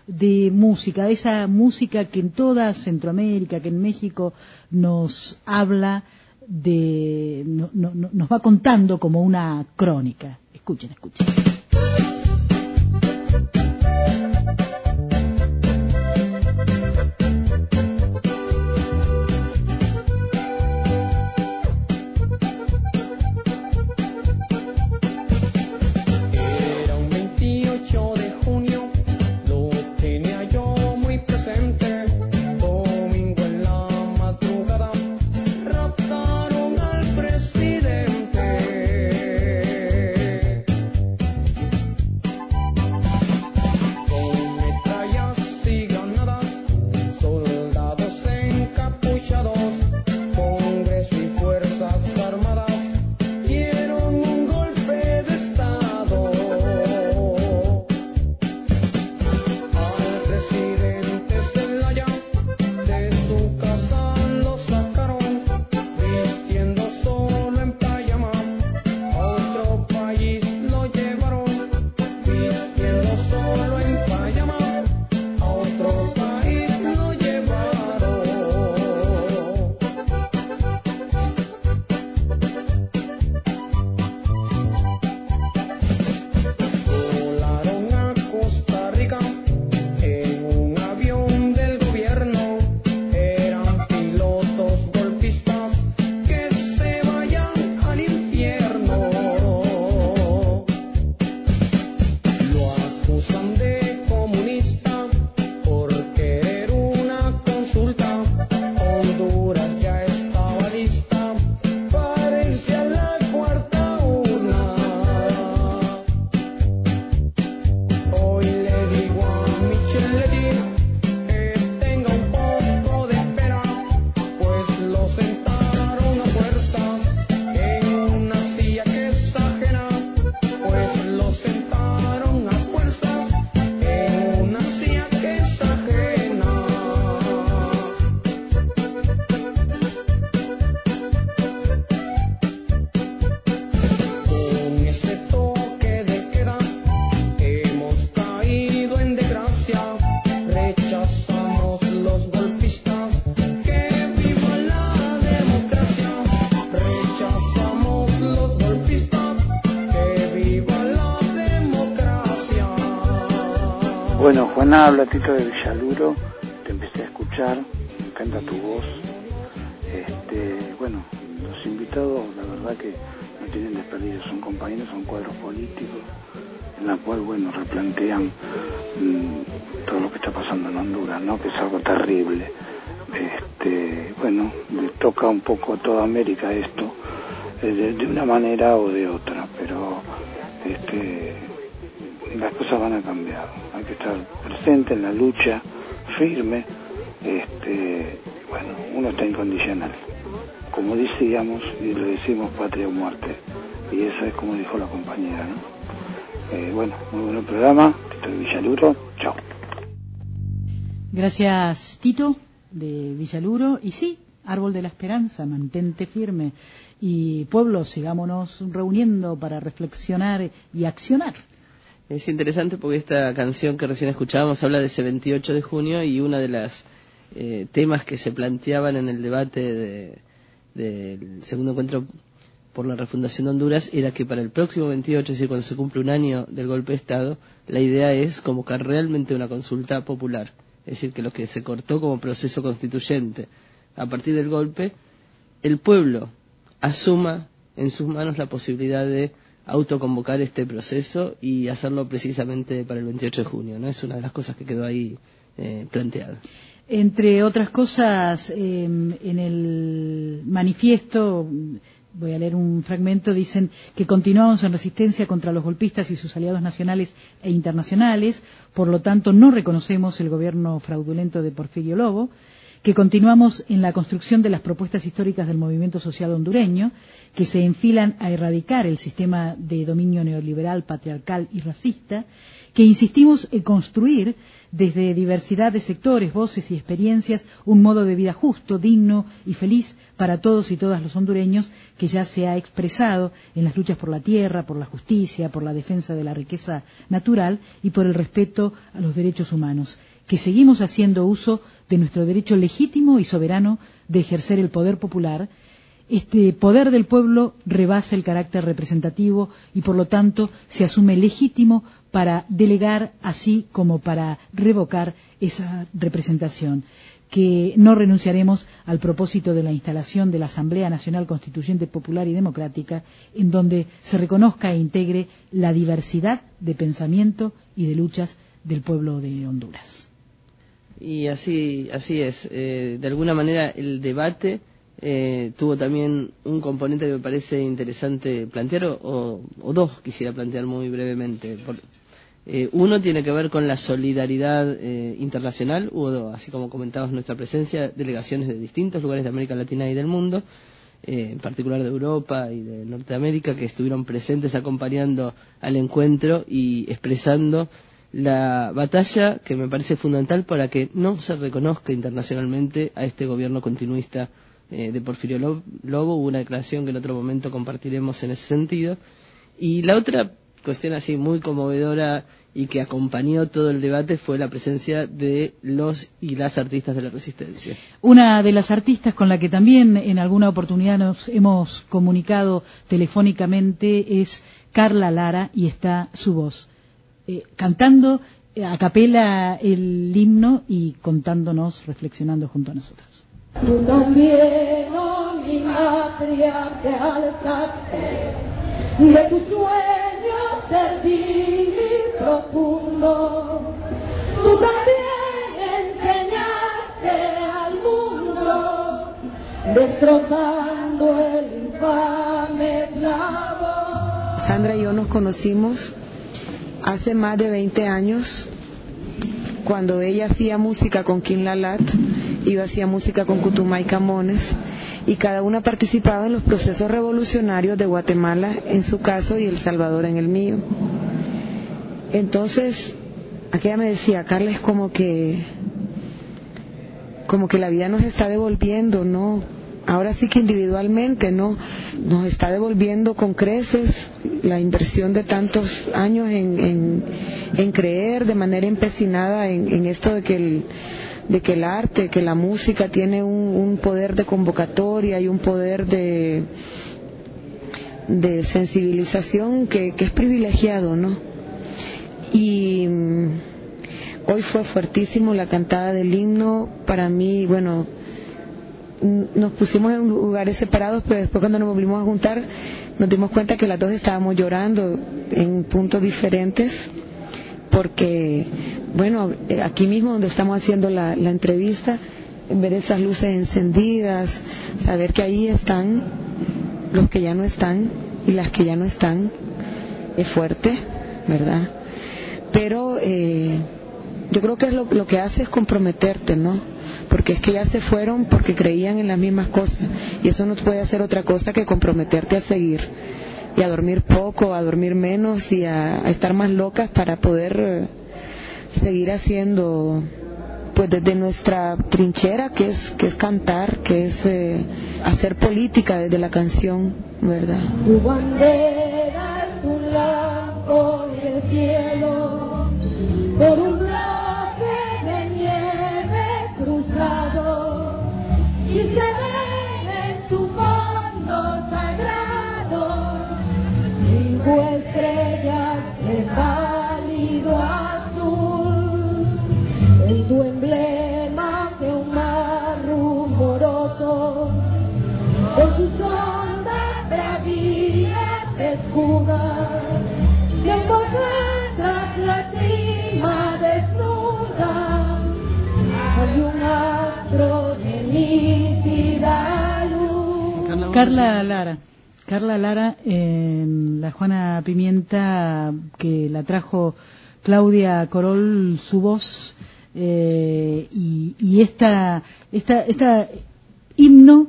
de música, de esa música que en toda Centroamérica, que en México nos habla nos va contando como una crónica. Escuchen. Bueno, Juana, habla Tito de Villaluro, te empecé a escuchar, me encanta tu voz. Bueno, los invitados, la verdad que no tienen desperdicio, son compañeros, son cuadros políticos, en la cual, bueno, replantean todo lo que está pasando en Honduras, ¿no? Que es algo terrible. Bueno, le toca un poco a toda América esto, de una manera o de otra, pero las cosas van a cambiar, hay que estar presente en la lucha, firme, bueno, uno está incondicional, como decíamos y le decimos patria o muerte, y eso es como dijo la compañera, ¿no? Bueno, muy buen programa, Tito de Villaluro, chao. Gracias, Tito de Villaluro, y sí, Árbol de la Esperanza, mantente firme, y pueblo, sigámonos reuniendo para reflexionar y accionar. Es interesante porque esta canción que recién escuchábamos habla de ese 28 de junio y una de las temas que se planteaban en el debate del segundo encuentro por la refundación de Honduras era que para el próximo 28, es decir, cuando se cumple un año del golpe de Estado, la idea es convocar realmente una consulta popular, es decir, que lo que se cortó como proceso constituyente a partir del golpe, el pueblo asuma en sus manos la posibilidad de autoconvocar este proceso y hacerlo precisamente para el 28 de junio, ¿no? Es una de las cosas que quedó ahí planteada. Entre otras cosas, en el manifiesto, voy a leer un fragmento, dicen que continuamos en resistencia contra los golpistas y sus aliados nacionales e internacionales, por lo tanto no reconocemos el gobierno fraudulento de Porfirio Lobo, que continuamos en la construcción de las propuestas históricas del movimiento social hondureño, que se enfilan a erradicar el sistema de dominio neoliberal, patriarcal y racista, que insistimos en construir desde diversidad de sectores, voces y experiencias un modo de vida justo, digno y feliz para todos y todas los hondureños, que ya se ha expresado en las luchas por la tierra, por la justicia, por la defensa de la riqueza natural y por el respeto a los derechos humanos, que seguimos haciendo uso de nuestro derecho legítimo y soberano de ejercer el poder popular. Este poder del pueblo rebasa el carácter representativo y, por lo tanto, se asume legítimo para delegar así como para revocar esa representación, que no renunciaremos al propósito de la instalación de la Asamblea Nacional Constituyente Popular y Democrática, en donde se reconozca e integre la diversidad de pensamiento y de luchas del pueblo de Honduras. Y así es. De alguna manera el debate tuvo también un componente que me parece interesante plantear, o dos quisiera plantear muy brevemente. Uno tiene que ver con la solidaridad internacional. Hubo, así como comentabas, nuestra presencia, delegaciones de distintos lugares de América Latina y del mundo, en particular de Europa y de Norteamérica, que estuvieron presentes acompañando al encuentro y expresando la batalla que me parece fundamental para que no se reconozca internacionalmente a este gobierno continuista de Porfirio Lobo. Hubo una declaración que en otro momento compartiremos en ese sentido. Y la otra cuestión así muy conmovedora y que acompañó todo el debate fue la presencia de los y las artistas de la Resistencia. Una de las artistas con la que también en alguna oportunidad nos hemos comunicado telefónicamente es Carla Lara, y está su voz cantando a capela el himno y contándonos, reflexionando junto a nosotras. Tú también, oh mi patria, te alzaste de tu sueño servil y profundo. Tú también enseñaste al mundo, destrozando el infame esclavo. Sandra y yo nos conocimos hace más de 20 años, cuando ella hacía música con King Lalat y yo hacía música con Kutumay Camones, y cada una participaba en los procesos revolucionarios de Guatemala en su caso y El Salvador en el mío. Entonces, aquella me decía, Carla, es como que la vida nos está devolviendo, ¿no? Ahora sí que individualmente, ¿no? Nos está devolviendo con creces la inversión de tantos años en creer de manera empecinada en esto de que el arte, que la música tiene un poder de convocatoria y un poder de sensibilización que es privilegiado, ¿no? Y hoy fue fuertísimo la cantada del himno. Para mí, bueno, nos pusimos en lugares separados, pero después cuando nos volvimos a juntar nos dimos cuenta que las dos estábamos llorando en puntos diferentes, porque, bueno, aquí mismo donde estamos haciendo la entrevista, ver esas luces encendidas, saber que ahí están los que ya no están y las que ya no están, es fuerte, ¿verdad? Pero yo creo que es lo que hace es comprometerte, ¿no? Porque es que ya se fueron porque creían en las mismas cosas, y eso no puede hacer otra cosa que comprometerte a seguir, y a dormir poco, a dormir menos, y a estar más locas para poder seguir haciendo, pues desde nuestra trinchera, que es cantar, que es hacer política desde la canción, ¿verdad? Tu bandera es un lampo y el cielo por un bloque de nieve cruzado, y se ven en tu fondo sagrado 5 estrellas de pálido azul, en tu emblema de un mar rumoroso, con sus ondas bravías se escuda, y en vosotras la cima desnuda hay un astro de nítida luz. Carla Lara, la Juana Pimienta, que la trajo Claudia Corol, su voz, y esta himno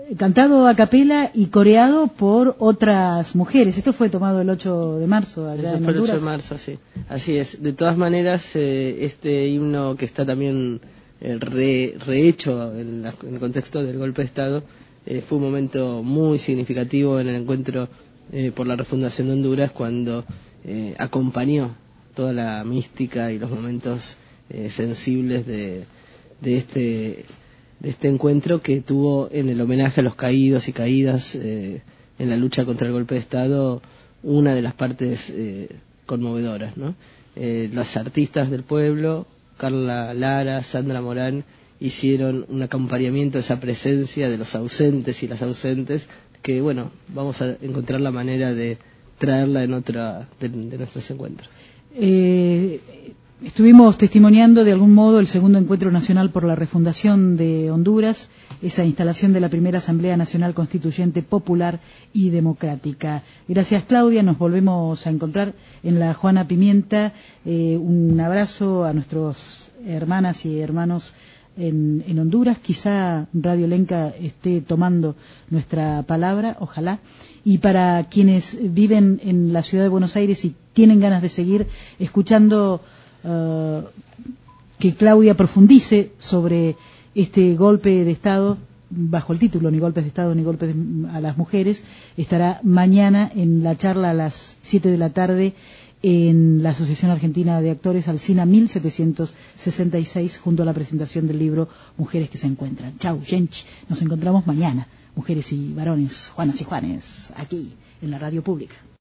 cantado a capela y coreado por otras mujeres. Esto fue tomado el 8 de marzo allá Eso en fue el 8 Honduras. de marzo, sí. Así es. De todas maneras, este himno que está también rehecho en el contexto del golpe de Estado, fue un momento muy significativo en el encuentro por la refundación de Honduras, cuando acompañó toda la mística y los momentos sensibles de este encuentro, que tuvo en el homenaje a los caídos y caídas en la lucha contra el golpe de Estado una de las partes conmovedoras, ¿no? Los artistas del pueblo, Carla Lara, Sandra Morán, hicieron un acompañamiento de esa presencia de los ausentes y las ausentes, que bueno, vamos a encontrar la manera de traerla en otra de nuestros encuentros. Estuvimos testimoniando de algún modo el segundo encuentro nacional por la refundación de Honduras, esa instalación de la primera Asamblea Nacional Constituyente Popular y Democrática. Gracias, Claudia, nos volvemos a encontrar en la Juana Pimienta. Un abrazo a nuestros hermanas y hermanos en Honduras. Quizá Radio Lenca esté tomando nuestra palabra, ojalá. Y para quienes viven en la ciudad de Buenos Aires y tienen ganas de seguir escuchando que Claudia profundice sobre este golpe de Estado, bajo el título Ni golpes de Estado ni golpes a las mujeres, estará mañana en la charla a las 7 de la tarde en la Asociación Argentina de Actores, Alsina 1766, junto a la presentación del libro Mujeres que se encuentran. Chau, gente, nos encontramos mañana, mujeres y varones, Juanas y Juanes, aquí en la radio pública.